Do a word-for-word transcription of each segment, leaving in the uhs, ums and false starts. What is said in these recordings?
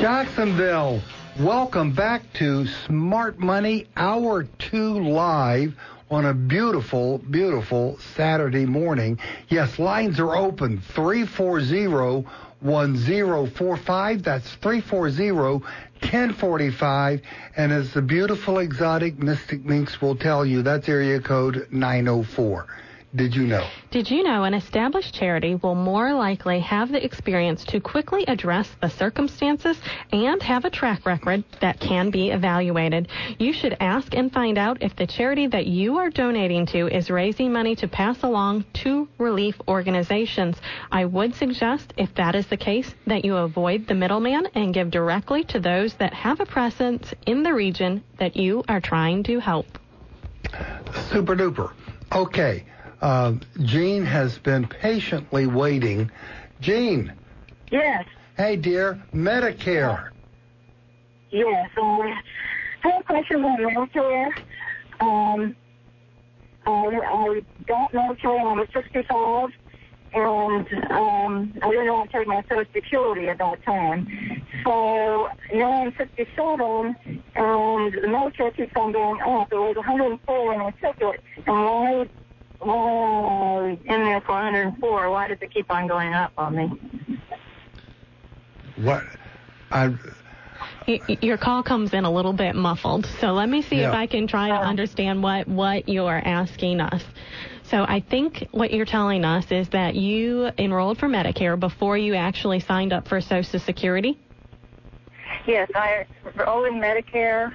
Jacksonville, welcome back to Smart Money, Hour two Live on a beautiful, beautiful Saturday morning. Yes, lines are open, three four zero, one zero four five. That's three four zero, one zero four five. And as the beautiful, exotic Mystic Minx will tell you, that's area code nine oh four. Did you know? Did you know an established charity will more likely have the experience to quickly address the circumstances and have a track record that can be evaluated? You should ask and find out if the charity that you are donating to is raising money to pass along to relief organizations. I would suggest, if that is the case, that you avoid the middleman and give directly to those that have a presence in the region that you are trying to help. Super duper. Okay. Uh, Jean has been patiently waiting. Jean. Yes. Hey, dear. Medicare. Yes. Um, I have a question about Medicare. Um, I, I got Medicare when I was sixty-five, and um, I didn't want to take my Social Security at that time. So now I'm sixty-seven, and the Medicare keeps on going up. It was one hundred four when I took it, and why? Oh, in there for one hundred four. Why does it keep on going up on me? What? I. Your call comes in a little bit muffled, so let me see yeah. if I can try to understand what, what you're asking us. So I think what you're telling us is that you enrolled for Medicare before you actually signed up for Social Security? Yes, I enrolled in Medicare.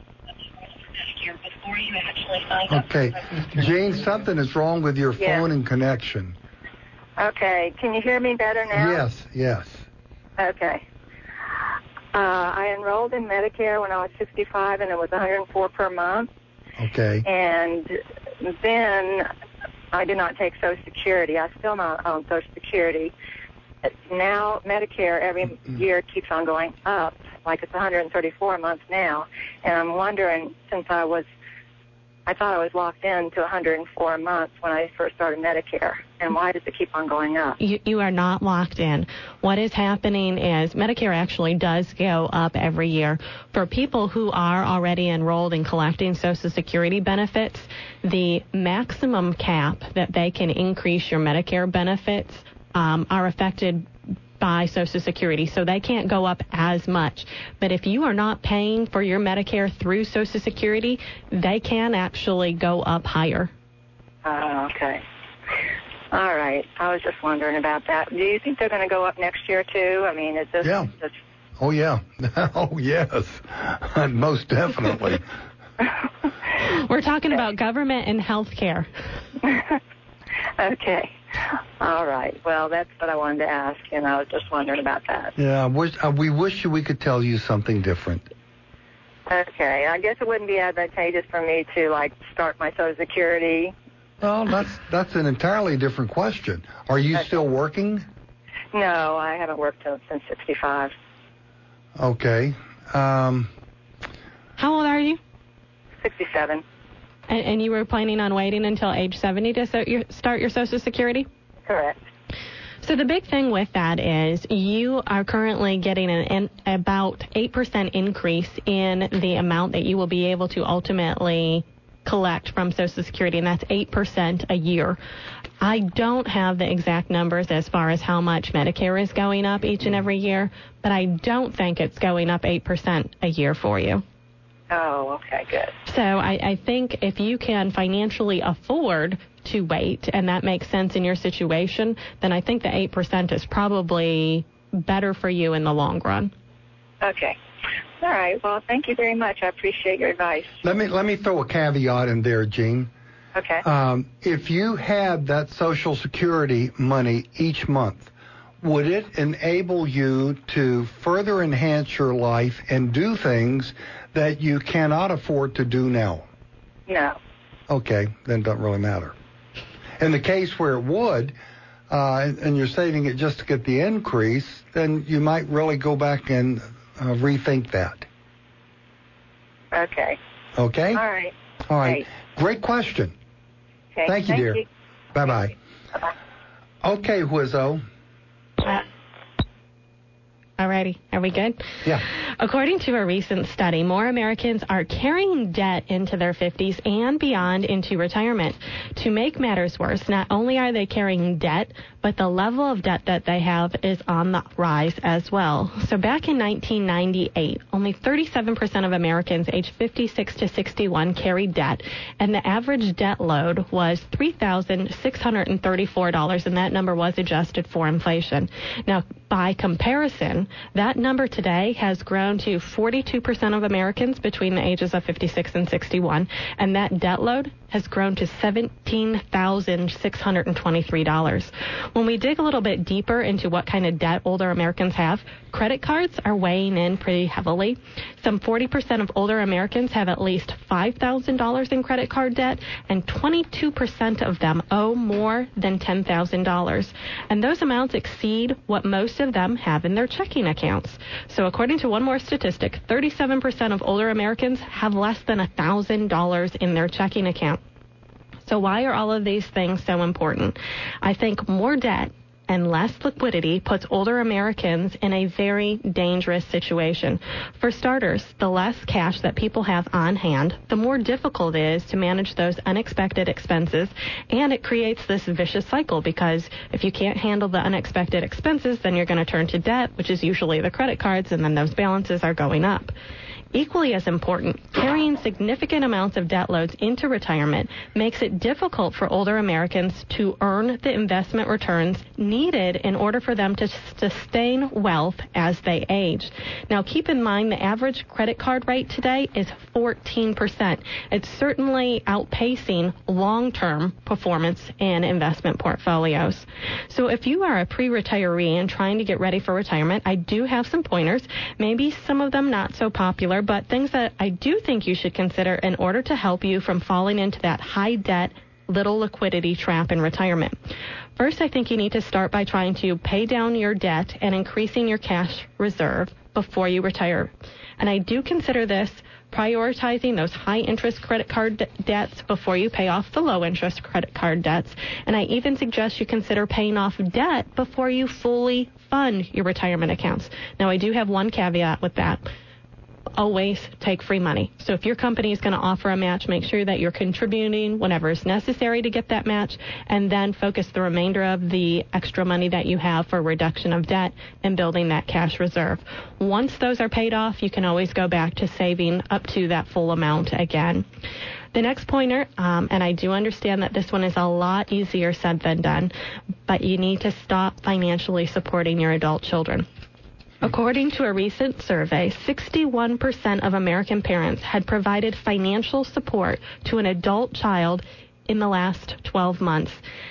Before you actually signed up. Okay. Jane, something is wrong with your yeah. phone and connection. Okay. Can you hear me better now? Yes, yes. Okay. Uh, I enrolled in Medicare when I was sixty-five, and it was one hundred four per month. Okay. And then I did not take Social Security. I still not own Social Security. Now Medicare every mm-hmm. year keeps on going up. Like it's one hundred thirty-four a month now, and I'm wondering, since I was, I thought I was locked in to one hundred four a month when I first started Medicare, and why does it keep on going up? You, you are not locked in. What is happening is Medicare actually does go up every year. For people who are already enrolled in collecting Social Security benefits, the maximum cap that they can increase your Medicare benefits um, are affected by Social Security, so they can't go up as much. But if you are not paying for your Medicare through Social Security, they can actually go up higher. Oh, okay. All right. I was just wondering about that. Do you think they're going to go up next year, too? I mean, is this... Yeah. Just... Oh, yeah. Oh, yes. Most definitely. We're talking about government and health care. Okay. All right. Well, that's what I wanted to ask, and I was just wondering about that. Yeah, I wish, uh, we wish we could tell you something different. Okay. I guess it wouldn't be advantageous for me to, like, start my Social Security. Well, that's that's an entirely different question. Are you okay. still working? No, I haven't worked since sixty-five. Okay. Um, How old are you? sixty-seven. And, and you were planning on waiting until age seventy to so your, start your Social Security? Correct. So the big thing with that is you are currently getting an, an about eight percent increase in the amount that you will be able to ultimately collect from Social Security, and that's eight percent a year. I don't have the exact numbers as far as how much Medicare is going up each and every year, but I don't think it's going up eight percent a year for you. Oh, okay, good. So I, I think if you can financially afford to wait, and that makes sense in your situation, then I think the eight percent is probably better for you in the long run. Okay. All right. Well, thank you very much. I appreciate your advice. Let me let me throw a caveat in there, Jean. Okay. Um, if you had that Social Security money each month, would it enable you to further enhance your life and do things that you cannot afford to do now? No. Okay, then it doesn't really matter. In the case where it would, uh, and, and you're saving it just to get the increase, then you might really go back and uh, rethink that. Okay. Okay? All right. All right. Great, Great question. Okay. Thank you, Thank dear. You. Bye-bye. Bye-bye. Okay, Wizzo. Uh, Alrighty, are we good? Yeah. According to a recent study, more Americans are carrying debt into their fifties and beyond into retirement. To make matters worse, not only are they carrying debt, but the level of debt that they have is on the rise as well. So back in nineteen ninety-eight, only thirty-seven percent of Americans aged fifty-six to sixty-one carried debt, and the average debt load was three thousand six hundred thirty-four dollars, and that number was adjusted for inflation. Now, by comparison, that number today has grown to forty-two percent of Americans between the ages of fifty-six and sixty-one, and that debt load has grown to seventeen thousand six hundred twenty-three dollars. When we dig a little bit deeper into what kind of debt older Americans have, credit cards are weighing in pretty heavily. Some forty percent of older Americans have at least five thousand dollars in credit card debt, and twenty-two percent of them owe more than ten thousand dollars. And those amounts exceed what most of them have in their checking accounts. So according to one more statistic, thirty-seven percent of older Americans have less than one thousand dollars in their checking account. So why are all of these things so important? I think more debt and less liquidity puts older Americans in a very dangerous situation. For starters, the less cash that people have on hand, the more difficult it is to manage those unexpected expenses, and it creates this vicious cycle, because if you can't handle the unexpected expenses, then you're going to turn to debt, which is usually the credit cards, and then those balances are going up. Equally as important, carrying significant amounts of debt loads into retirement makes it difficult for older Americans to earn the investment returns needed in order for them to sustain wealth as they age. Now, keep in mind the average credit card rate today is fourteen percent. It's certainly outpacing long-term performance in investment portfolios. So if you are a pre-retiree and trying to get ready for retirement, I do have some pointers, maybe some of them not so popular, but things that I do think you should consider in order to help you from falling into that high debt, little liquidity trap in retirement. First, I think you need to start by trying to pay down your debt and increasing your cash reserve before you retire. And I do consider this prioritizing those high-interest credit card de- debts before you pay off the low-interest credit card debts. And I even suggest you consider paying off debt before you fully fund your retirement accounts. Now, I do have one caveat with that. Always take free money. So if your company is going to offer a match, make sure that you're contributing whenever is necessary to get that match, and then focus the remainder of the extra money that you have for reduction of debt and building that cash reserve. Once those are paid off, you can always go back to saving up to that full amount again. The next pointer, um, and I do understand that this one is a lot easier said than done, but you need to stop financially supporting your adult children. According to a recent survey, sixty-one percent of American parents had provided financial support to an adult child in the last twelve months.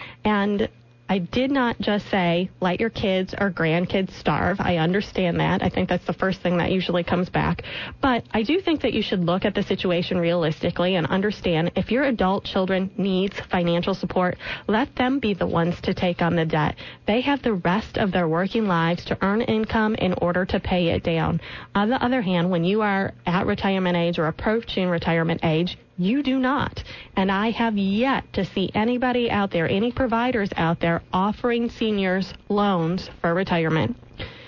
And I did not just say, let your kids or grandkids starve. I understand that. I think that's the first thing that usually comes back. But I do think that you should look at the situation realistically and understand if your adult children needs financial support, let them be the ones to take on the debt. They have the rest of their working lives to earn income in order to pay it down. On the other hand, when you are at retirement age or approaching retirement age, you do not. And I have yet to see anybody out there, any providers out there, offering seniors loans for retirement.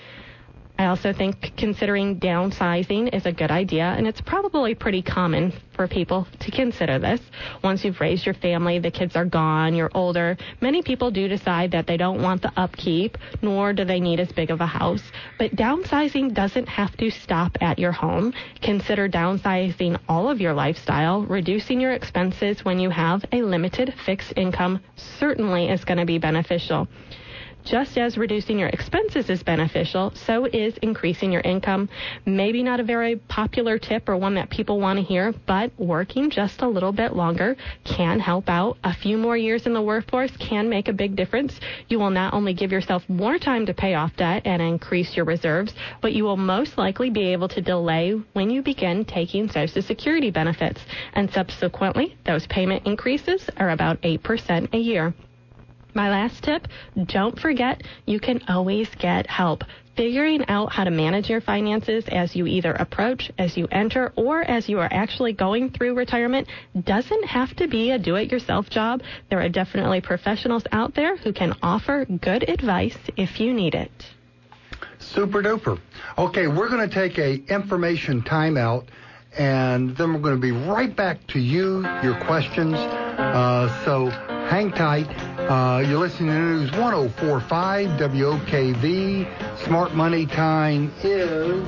I also think considering downsizing is a good idea, and it's probably pretty common for people to consider this. Once you've raised your family, the kids are gone, you're older, many people do decide that they don't want the upkeep, nor do they need as big of a house. But downsizing doesn't have to stop at your home. Consider downsizing all of your lifestyle. Reducing your expenses when you have a limited fixed income certainly is going to be beneficial. Just as reducing your expenses is beneficial, so is increasing your income. Maybe not a very popular tip or one that people want to hear, but working just a little bit longer can help out. A few more years in the workforce can make a big difference. You will not only give yourself more time to pay off debt and increase your reserves, but you will most likely be able to delay when you begin taking Social Security benefits. And subsequently, those payment increases are about eight percent a year. My last tip, don't forget you can always get help. Figuring out how to manage your finances as you either approach, as you enter, or as you are actually going through retirement doesn't have to be a do-it-yourself job. There are definitely professionals out there who can offer good advice if you need it. Super duper. Okay, we're going to take a information timeout, and then we're going to be right back to you, your questions. Uh, so hang tight. Uh, you're listening to News one oh four point five W O K V. Smart Money time is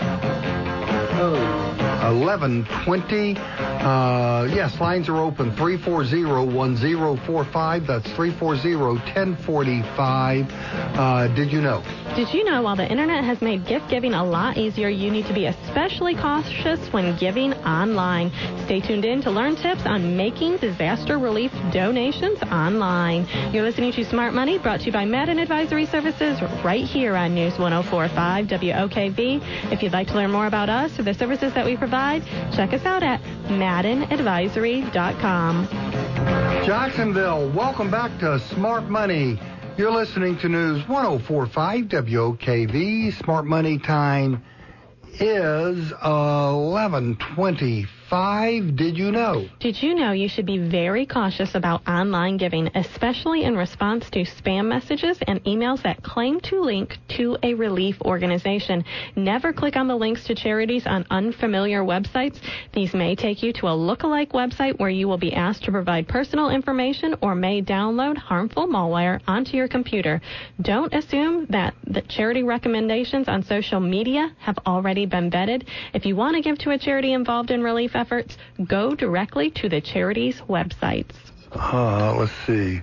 oh, eleven twenty. Uh, yes, lines are open. three four zero, one zero four five. That's three four zero, one zero four five. Uh, did you know? Did you know while the internet has made gift giving a lot easier, you need to be especially cautious when giving online? Stay tuned in to learn tips on making disaster relief donations online. You're listening to Smart Money, brought to you by Madden Advisory Services, right here on News one oh four point five W O K V. If you'd like to learn more about us or the services that we provide, check us out at madden advisory dot com. Jacksonville, welcome back to Smart Money. You're listening to News one oh four point five W O K V. Smart Money time is eleven twenty-five. Did you know? Did you know you should be very cautious about online giving, especially in response to spam messages and emails that claim to link to a relief organization? Never click on the links to charities on unfamiliar websites. These may take you to a lookalike website where you will be asked to provide personal information or may download harmful malware onto your computer. Don't assume that the charity recommendations on social media have already been vetted. If you want to give to a charity involved in relief efforts, go directly to the charity's websites. Uh, let's see.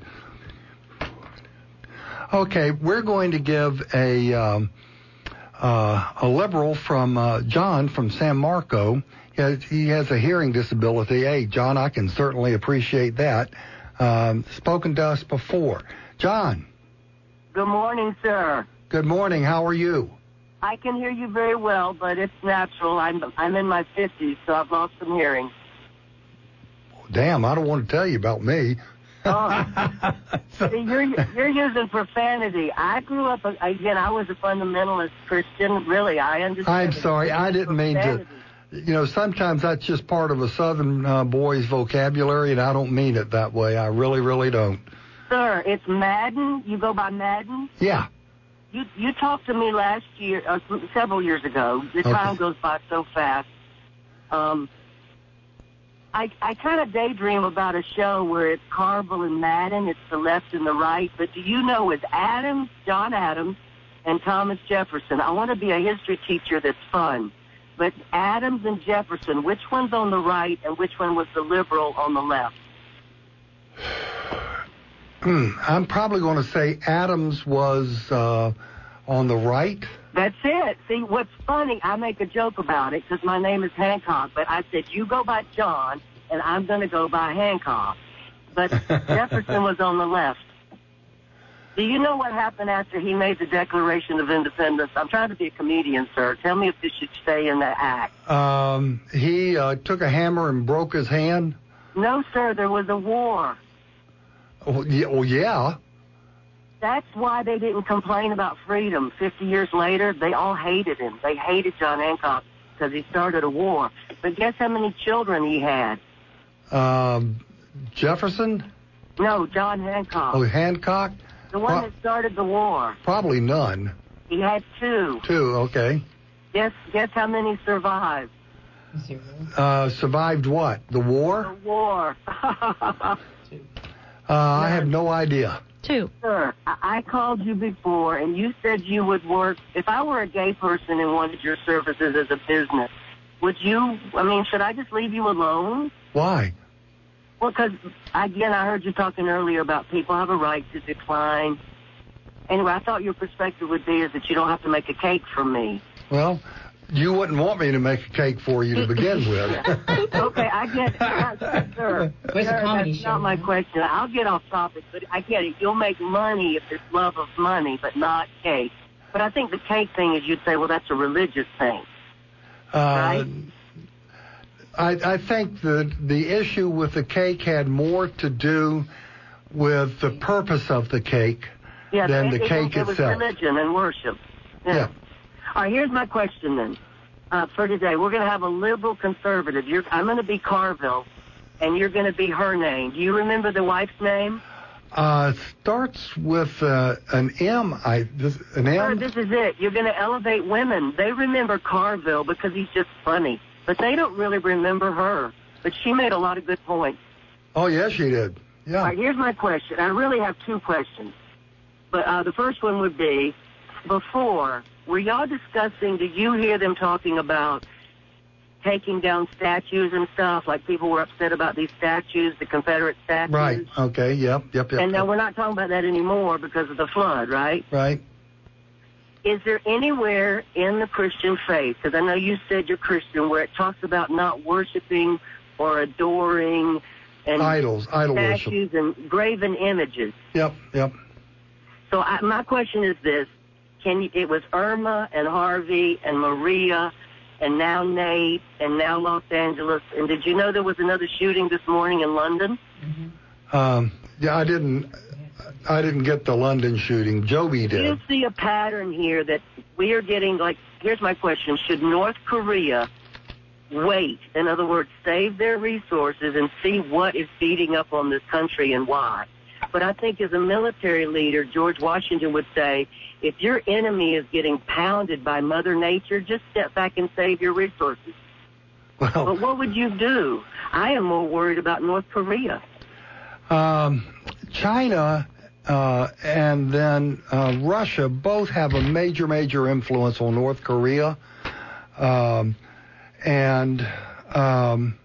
Okay, we're going to give a um, uh, a liberal from uh, John from San Marco. He has, he has a hearing disability. Hey, John, I can certainly appreciate that. Um, spoken to us before. John. Good morning, sir. Good morning. How are you? I can hear you very well, but it's natural. I'm I'm in my fifties, so I've lost some hearing. Damn, I don't want to tell you about me. Oh. See, you're you're using profanity. I grew up again. I was a fundamentalist Christian. Really, I understand. I'm sorry. I didn't mean to. You know, sometimes that's just part of a Southern uh, boy's vocabulary, and I don't mean it that way. I really, really don't. Sir, it's Madden. You go by Madden? Yeah. You you talked to me last year, uh, several years ago. The Okay. time goes by so fast. Um, I I kind of daydream about a show where it's Carville and Madden. It's the left and the right. But do you know it's Adams, John Adams, and Thomas Jefferson? I want to be a history teacher that's fun. But Adams and Jefferson, which one's on the right and which one was the liberal on the left? Hmm, I'm probably going to say Adams was uh, on the right. That's it. See, what's funny, I make a joke about it because my name is Hancock, but I said, you go by John, and I'm going to go by Hancock. But Jefferson was on the left. Do you know what happened after he made the Declaration of Independence? I'm trying to be a comedian, sir. Tell me if this should stay in the act. Um, he uh, took a hammer and broke his hand. No, sir, there was a war. Oh, yeah. Oh, yeah. That's why they didn't complain about freedom. Fifty years later, they all hated him. They hated John Hancock because he started a war. But guess how many children he had? Um, Jefferson? No, John Hancock. Oh, Hancock? The one Pro- that started the war. Probably none. He had two. Two, okay. Guess guess how many survived? Uh, survived what? The war? The war. Uh, I have no idea. Two. Sir, I-, I called you before, and you said you would work. If I were a gay person and wanted your services as a business, would you, I mean, should I just leave you alone? Why? Well, because, again, I heard you talking earlier about people have a right to decline. Anyway, I thought your perspective would be is that you don't have to make a cake for me. Well, you wouldn't want me to make a cake for you to begin with. Okay, I get it. Uh, sir, Where's the sir, comedy that's show? not my question. I'll get off topic, but I get it. You'll make money if it's love of money, but not cake. But I think the cake thing is you'd say, well, that's a religious thing. Uh, Right? I, I think the the issue with the cake had more to do with the purpose of the cake Yeah, than it, the it, cake it was itself. religion and worship. Yeah. All right, here's my question then. Uh, for today, we're going to have a liberal conservative. You're, I'm going to be Carville, and you're going to be her name. Do you remember the wife's name? Uh, starts with uh, an M. I this, an Sir, M. this is it. You're going to elevate women. They remember Carville because he's just funny, but they don't really remember her. But she made a lot of good points. Oh, yes, she did. Yeah. All right, here's my question. I really have two questions. But uh, the first one would be, before, were y'all discussing, did you hear them talking about taking down statues and stuff, like people were upset about these statues, the Confederate statues? Right. Okay. Yep. Yep. Yep. And now yep. we're not talking about that anymore because of the flood, right? Right. Is there anywhere in the Christian faith, because I know you said you're Christian, where it talks about not worshiping or adoring and idols, idol worship, statues and graven images? Yep. Yep. So I, my question is this: Can you, it was Irma and Harvey and Maria, and now Nate, and now Los Angeles. And did you know there was another shooting this morning in London? Mm-hmm. Um, yeah, I didn't. I didn't get the London shooting. Joby did. Do you see a pattern here that we are getting? Like, here's my question: Should North Korea wait? In other words, save their resources and see what is beating up on this country and why? But I think as a military leader, George Washington would say, if your enemy is getting pounded by Mother Nature, just step back and save your resources. Well, but what would you do? I am more worried about North Korea. Um, China uh, and then uh, Russia both have a major, major influence on North Korea. Um, and um,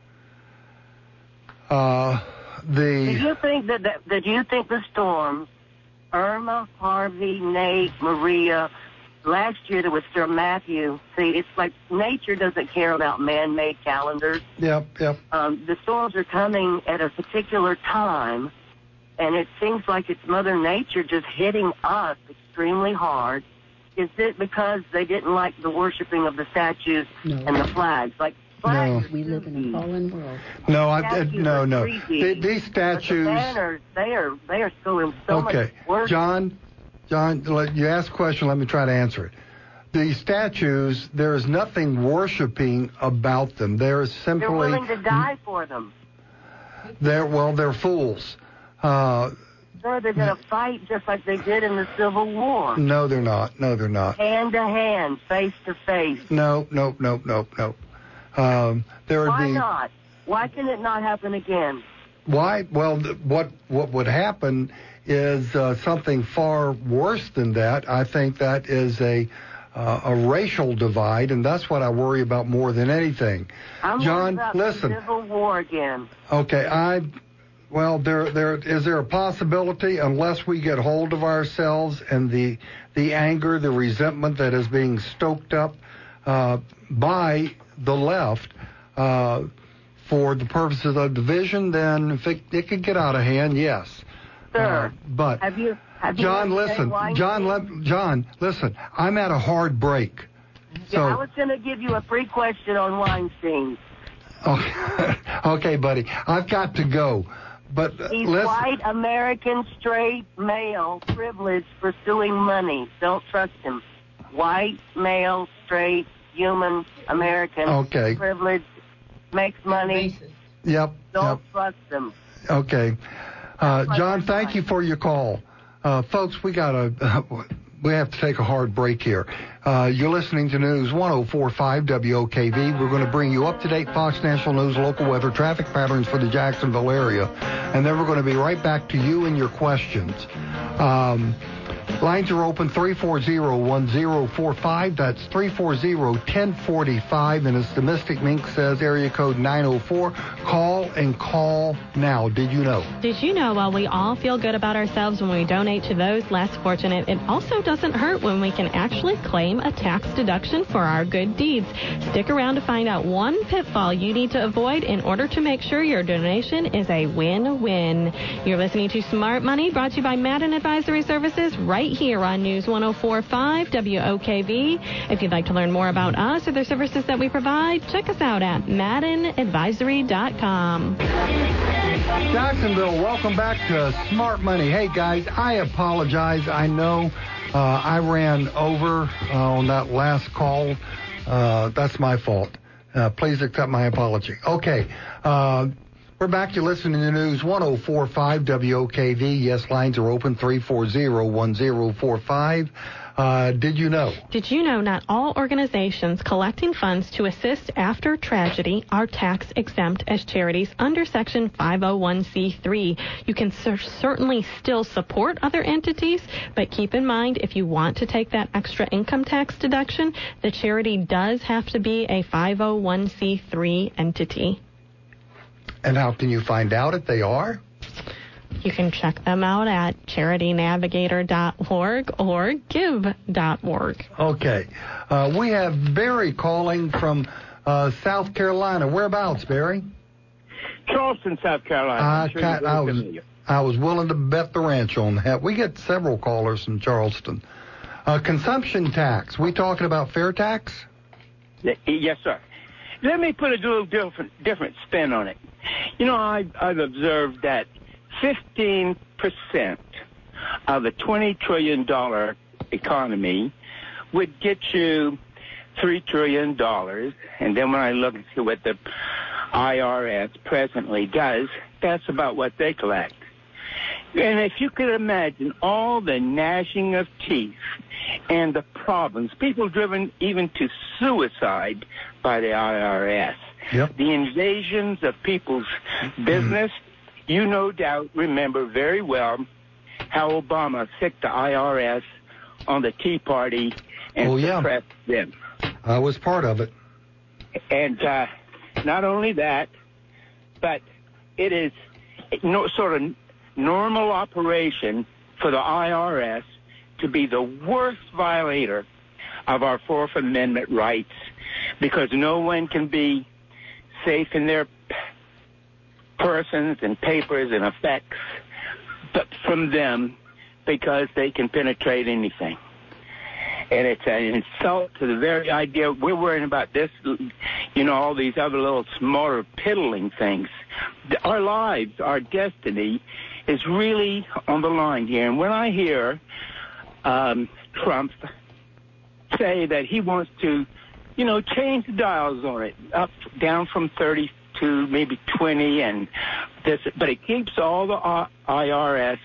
uh, the... Do you think that, that, that you think the storms, Irma, Harvey, Nate, Maria, last year there was Sir Matthew. See, it's like nature doesn't care about man-made calendars. Yep, yep. Um, the storms are coming at a particular time, and it seems like it's Mother Nature just hitting us extremely hard. Is it because they didn't like the worshiping of the statues no. and the flags? Like flags, no. We live in a fallen world. No, I, I no, no. The, these statues. But the banners, they are they are so so okay. much worse. John, John, you asked a question. Let me try to answer it. The statues, there is nothing worshiping about them. They're simply. They're willing to die for them. They're well, they're fools. Uh, Sir, they're going to fight just like they did in the Civil War. No, they're not. No, they're not. Hand to hand, face to face. No, no, no, no, no. Um, there would Why be, not? Why can it not happen again? Why? Well, th- what what would happen is uh, something far worse than that. I think that is a uh, a racial divide, and that's what I worry about more than anything. I'm John, worried about listen. the Civil War again. Okay, I. Well, there, there is there a possibility, unless we get hold of ourselves and the the anger, the resentment that is being stoked up uh, by the left uh, for the purposes of division, then if it, it could get out of hand, yes. Sir, uh, but have you, have John, you listen, John, le- John, listen. I'm at a hard break. So, yeah, I was going to give you a free question on Weinstein. Okay, okay, buddy, I've got to go. But He's listen. white, American, straight, male, privileged, pursuing money. Don't trust him. White, male, straight, human, American, okay. privileged, makes money. Racist. Yep. Don't yep. trust him. Okay. Uh, John, thank you for your call. Uh, folks, we got to uh, we have to take a hard break here. Uh, you're listening to News one oh four point five W O K V. We're going to bring you up-to-date Fox National News local weather traffic patterns for the Jacksonville area. And then we're going to be right back to you and your questions. Um, lines are open three four zero, one zero four five. That's three four zero, one zero four five. And as the Mystic Mink says, area code nine oh four. Call and call now. Did you know? Did you know while we all feel good about ourselves when we donate to those less fortunate, it also doesn't hurt when we can actually claim a tax deduction for our good deeds. Stick around to find out one pitfall you need to avoid in order to make sure your donation is a win-win. You're listening to Smart Money, brought to you by Madden Advisory Services, right here on News one oh four point five W O K V. If you'd like to learn more about us or the services that we provide, check us out at madden advisory dot com. Jacksonville, welcome back to Smart Money. Hey, guys, I apologize. I know uh, I ran over uh, on that last call. Uh, that's my fault. Uh, please accept my apology. Okay. Uh, We're back. You're listening to the news one oh four point five W O K V. Yes, lines are open, three four zero, one zero four five. Uh, did you know? Did you know not all organizations collecting funds to assist after tragedy are tax exempt as charities under Section five oh one c three? You can cer- certainly still support other entities, but keep in mind if you want to take that extra income tax deduction, the charity does have to be a five oh one c three entity. And how can you find out if they are? You can check them out at charity navigator dot org or give dot org. Okay. Uh, we have Barry calling from uh, South Carolina. Whereabouts, Barry? Charleston, South Carolina. Uh, Sure Cat, I, was, I was willing to bet the ranch on that. We get several callers from Charleston. Uh, consumption tax. We talking about fair tax? Yes, sir. Let me put a little different, different spin on it. You know, I, I've observed that fifteen percent of the twenty trillion dollars economy would get you three trillion dollars. And then when I look and see what the I R S presently does, that's about what they collect. And if you could imagine all the gnashing of teeth and the problems, people driven even to suicide by the I R S, yep. the invasions of people's business, mm-hmm. you no doubt remember very well how Obama sicked the I R S on the Tea Party and oh, suppressed yeah. them. I was part of it. And uh, not only that, but it is no sort of normal operation for the I R S to be the worst violator of our Fourth Amendment rights, because no one can be safe in their persons and papers and effects but from them, because they can penetrate anything. And it's an insult to the very idea. We're worrying about this, you know, all these other little smaller piddling things. Our lives, our destiny is really on the line here. And when I hear um, Trump say that he wants to, you know, change the dials on it, up, down from thirty to maybe twenty, and this, but it keeps all the I R S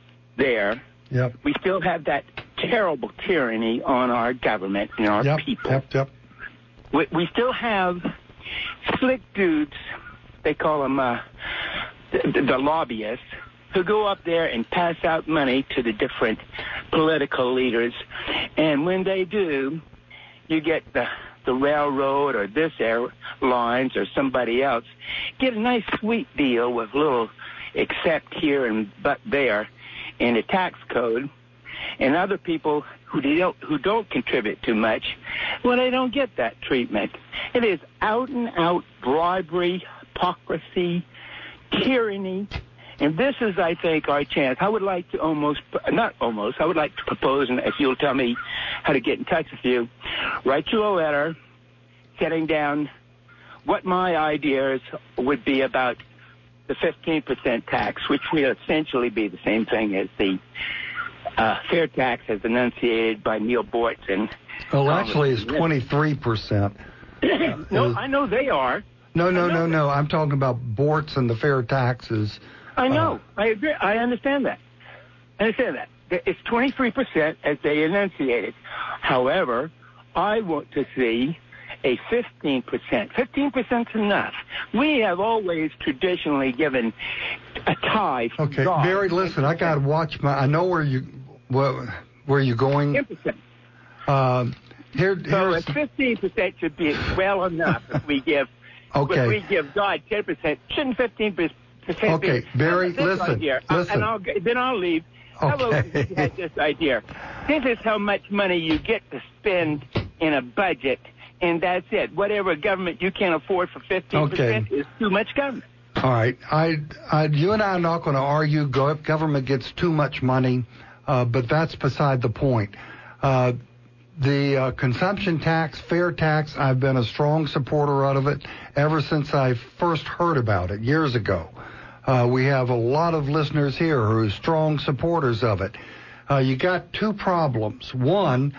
there. Yep. We still have that terrible tyranny on our government and our yep, people. Yep, yep. We, we still have slick dudes, they call them uh, the, the lobbyists, who go up there and pass out money to the different political leaders. And when they do, you get the, the railroad or this airlines or somebody else get a nice sweet deal with little except here and but there in the tax code. And other people who don't, who don't contribute too much, well, they don't get that treatment. It is out-and-out bribery, hypocrisy, tyranny. And this is, I think, our chance. I would like to almost, not almost, I would like to propose, and if you'll tell me how to get in touch with you, write you a letter setting down what my ideas would be about the fifteen percent tax, which would essentially be the same thing as the uh, fair tax as enunciated by Neil Bortz. And well, actually, it's twenty-three percent. No, I know they are. No, no, no, that. no. I'm talking about Bortz and the fair taxes. I know. Uh, I agree. I understand that. I understand that. It's twenty-three percent as they enunciated. However, I want to see a fifteen percent. fifteen percent is enough. We have always traditionally given a tithe. Okay, God. Barry, listen, I got to watch my, I know where you, where, where you're going. ten percent. Um, here, so a fifteen percent should be well enough if we give, okay. if we give God ten percent. Shouldn't fifteen percent Okay, be? Barry, listen, idea? listen. And I'll, then I'll leave. How about Okay. you had this idea? This is how much money you get to spend in a budget, and that's it. Whatever government you can't afford for fifteen percent Okay. is too much government. All right. I, I, you and I are not going to argue go- government gets too much money, uh, but that's beside the point. Uh, the uh, consumption tax, fair tax, I've been a strong supporter of it ever since I first heard about it years ago. Uh, we have a lot of listeners here who are strong supporters of it. Uh, you got two problems. One,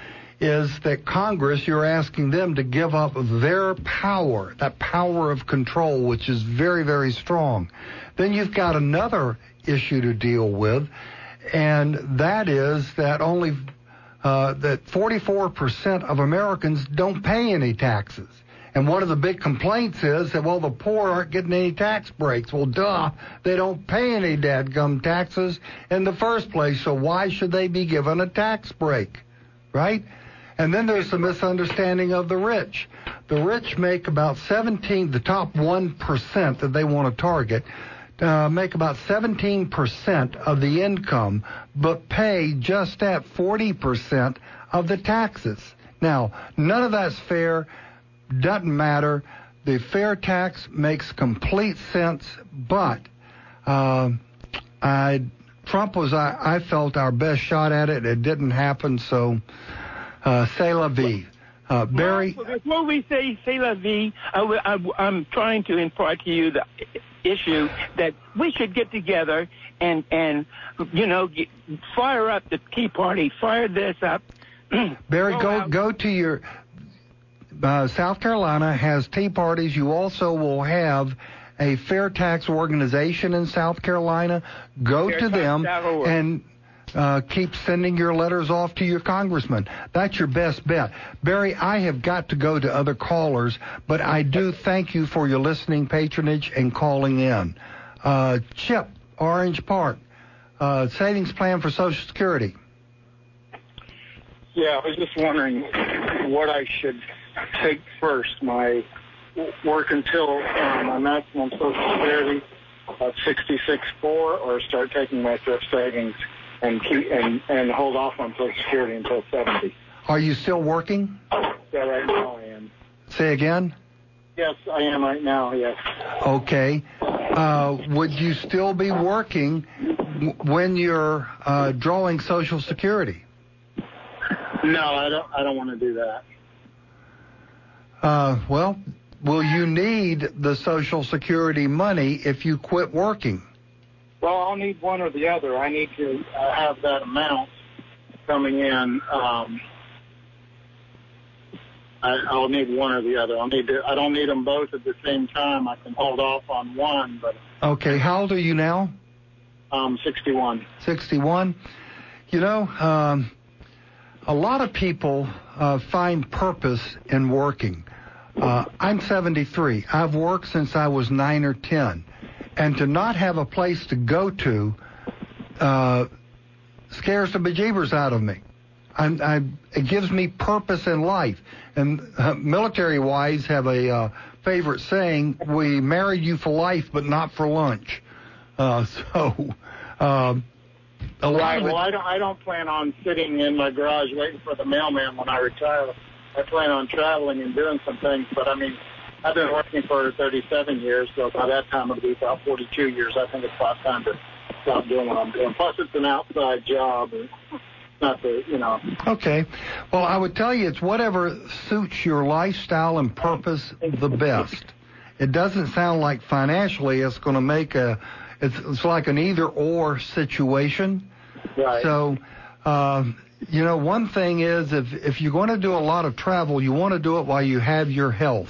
is that Congress, you're asking them to give up their power, that power of control, which is very, very strong. Then you've got another issue to deal with, and that is that only uh, that forty-four percent of Americans don't pay any taxes. And one of the big complaints is that, well, the poor aren't getting any tax breaks. Well, duh, they don't pay any dadgum taxes in the first place, so why should they be given a tax break, right? And then there's the misunderstanding of the rich. The rich make about seventeen, the top one percent that they want to target, uh, make about seventeen percent of the income, but pay just at forty percent of the taxes. Now, none of that's fair. Doesn't matter. The fair tax makes complete sense, but uh, I, Trump was, I, I felt, our best shot at it. It didn't happen, so uh, c'est la vie. Uh, Barry? Well, before we say c'est la vie, I, I, I'm trying to impart to you the issue that we should get together and, and you know, get, fire up the Tea Party, fire this up. Barry, go, go, go to your... Uh, South Carolina has tea parties. You also will have a fair tax organization in South Carolina. Go fair to them org. and uh, keep sending your letters off to your congressman. That's your best bet. Barry, I have got to go to other callers, but I do thank you for your listening patronage and calling in. Uh, Chip, Orange Park, uh, savings plan for Social Security. Yeah, I was just wondering what I should take first, my work until uh, my maximum Social Security of sixty-six point four, or start taking my thrift savings and keep and, and hold off on Social Security until seventy. Are you still working? Yeah, right now I am. Say again? Yes, I am right now, yes. Okay. Uh, would you still be working w- when you're uh, drawing Social Security? No, I don't. I don't want to do that. Uh, well, will you need the Social Security money if you quit working? Well, I'll need one or the other. I need to uh, have that amount coming in. Um, I, I'll need one or the other. I'll need to. I don't need them both at the same time. I can hold off on one, but. Okay. How old are you now? Um, sixty-one. sixty-one. You know, um, a lot of people uh, find purpose in working. Uh, I'm seventy-three. I've worked since I was nine or ten. And to not have a place to go to uh, scares the bejeebers out of me. I'm, I, it gives me purpose in life. And uh, military-wise have a uh, favorite saying, we married you for life but not for lunch. Uh, so... Um, a lot right. of it, well, I don't. I don't plan on sitting in my garage waiting for the mailman when I retire. I plan on traveling and doing some things. But I mean, I've been working for thirty-seven years, so by that time it'll be about forty-two years. I think it's about time to stop doing what I'm doing. Plus, it's an outside job. It's not the, you know. Okay. Well, I would tell you it's whatever suits your lifestyle and purpose the best. It doesn't sound like financially it's going to make a. It's, it's like an either-or situation. Right. So, uh, you know, one thing is if, if you're going to do a lot of travel, you want to do it while you have your health.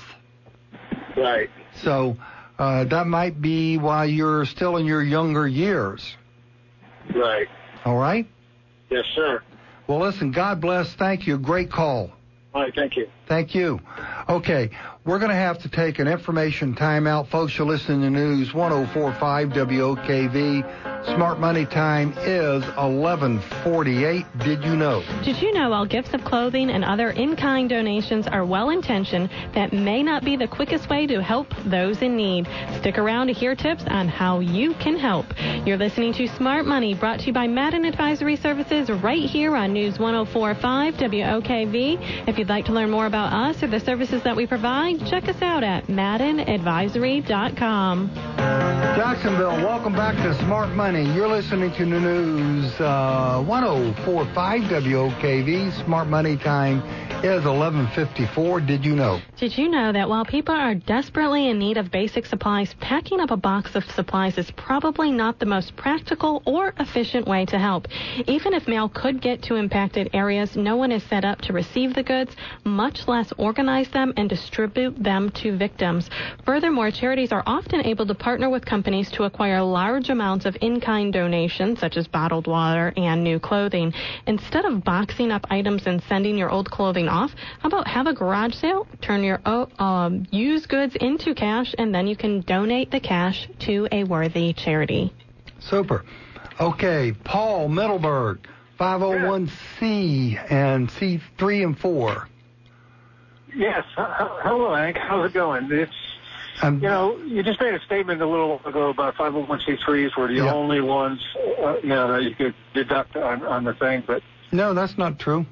Right. So uh, that might be why you're still in your younger years. Right. All right? Yes, sir. Well, listen, God bless. Thank you. Great call. All right, thank you. Thank you. Okay, we're going to have to take an information timeout. Folks, you're listening to News one oh four point five W O K V. Smart Money time is eleven forty-eight. Did you know? Did you know while gifts of clothing and other in-kind donations are well-intentioned, that may not be the quickest way to help those in need? Stick around to hear tips on how you can help. You're listening to Smart Money, brought to you by Madden Advisory Services right here on News one oh four point five W O K V. If you'd like to learn more about us or the services that we provide, check us out at madden advisory dot com. Jacksonville, welcome back to Smart Money. You're listening to the News uh, one oh four point five W O K V. Smart Money time It is eleven fifty-four. Did you know? Did you know that while people are desperately in need of basic supplies, packing up a box of supplies is probably not the most practical or efficient way to help? Even if mail could get to impacted areas, no one is set up to receive the goods, much less organize them and distribute them to victims. Furthermore, charities are often able to partner with companies to acquire large amounts of in-kind donations, such as bottled water and new clothing. Instead of boxing up items and sending your old clothing off, how about have a garage sale, turn your um, used goods into cash, and then you can donate the cash to a worthy charity. Super. Okay, Paul Middleburg, five oh one c and C three and four. Yes. Hello, Hank. How's it going? It's um, you know, you just made a statement a little while ago about five oh one c threes were the yeah. only ones, uh, you know, that you could deduct on, on the thing, but no, that's not true.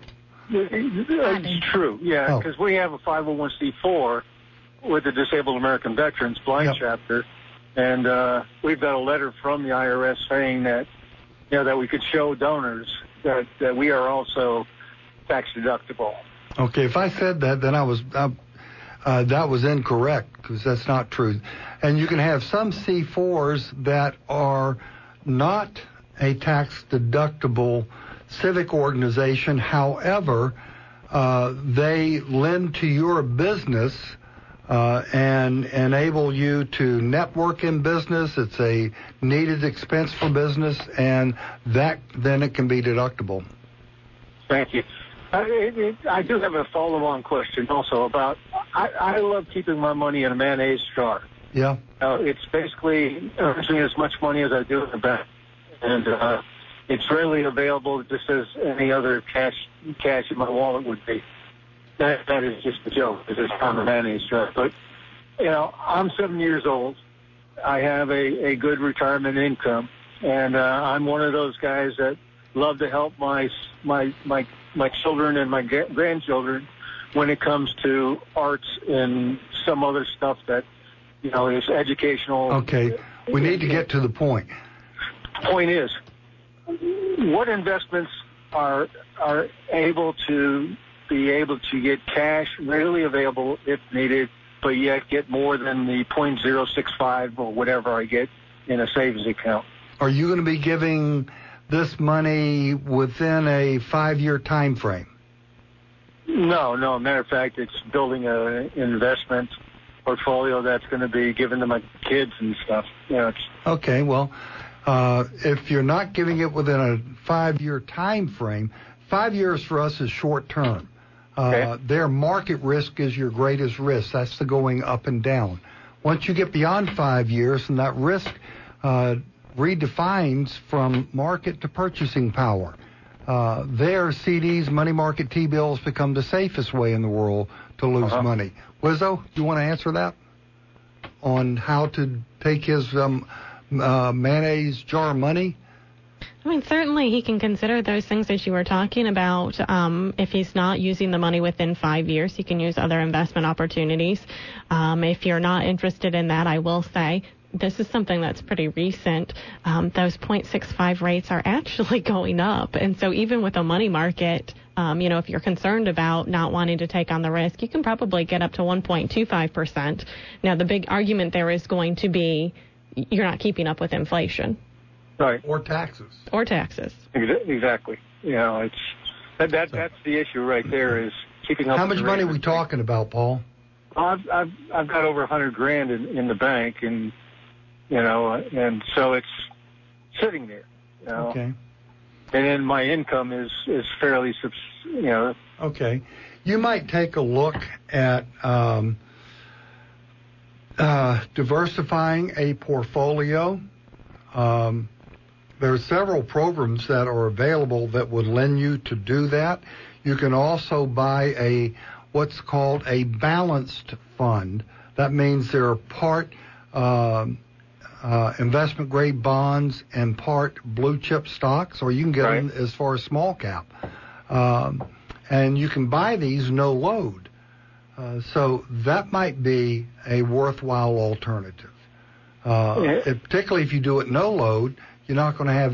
It's true, yeah, because oh. we have a five oh one c four with the Disabled American Veterans Blind yep. Chapter, and uh, we've got a letter from the I R S saying that, you know, that we could show donors that, that we are also tax deductible. Okay, if I said that, then I was uh, uh, that was incorrect, because that's not true. And you can have some C fours that are not a tax deductible civic organization. However, uh, they lend to your business uh, and enable you to network in business. It's a needed expense for business, and that then it can be deductible. Thank you. I, it, I do have a follow-on question also about, I, I love keeping my money in a mayonnaise jar. Yeah. Uh, it's basically earning as much money as I do in the bank. And uh, it's readily available just as any other cash cash in my wallet would be. That That is just a joke. It's just on the mayonnaise jar. But, you know, I'm seven years old. I have a, a good retirement income. And uh, I'm one of those guys that love to help my my my my children and my grandchildren when it comes to arts and some other stuff that, you know, is educational. Okay, we need to get to the point. Point is, what investments are are able to be able to get cash readily available if needed, but yet get more than the point zero six five or whatever I get in a savings account? Are you going to be giving this money within a five-year time frame? No, no. Matter of fact, it's building an investment portfolio that's going to be given to my kids and stuff. You know, it's, okay, well, uh, if you're not giving it within a five-year time frame, five years for us is short term. Uh, okay. Their market risk is your greatest risk. That's the going up and down. Once you get beyond five years, and that risk uh, redefines from market to purchasing power. Uh, their C Ds, money market T-bills, become the safest way in the world to lose uh-huh. money. Lizzo, you want to answer that on how to take his um, uh, mayonnaise jar money? I mean, certainly he can consider those things that you were talking about. Um, if he's not using the money within five years, he can use other investment opportunities. Um, if you're not interested in that, I will say, this is something that's pretty recent. Um, those point six five rates are actually going up. And so even with a money market, um, you know, if you're concerned about not wanting to take on the risk, you can probably get up to one point two five percent. Now, the big argument there is going to be you're not keeping up with inflation. Right. Or taxes. Or taxes. Exactly. You know, it's that, that that's the issue right there is keeping up. How with much money are we talking about, Paul? Well, I've, I've, I've got over a hundred grand in, in the bank, and you know, and so it's sitting there. You know? Okay. And then my income is, is fairly, you know. Okay. You might take a look at um, uh, diversifying a portfolio. Um, there are several programs that are available that would lend you to do that. You can also buy a what's called a balanced fund. That means there are part um, Uh, investment-grade bonds and part blue-chip stocks, or you can get right. them as far as small cap. Um, and you can buy these no load. Uh, so that might be a worthwhile alternative. Uh, yeah. it, particularly if you do it no load, you're not going to have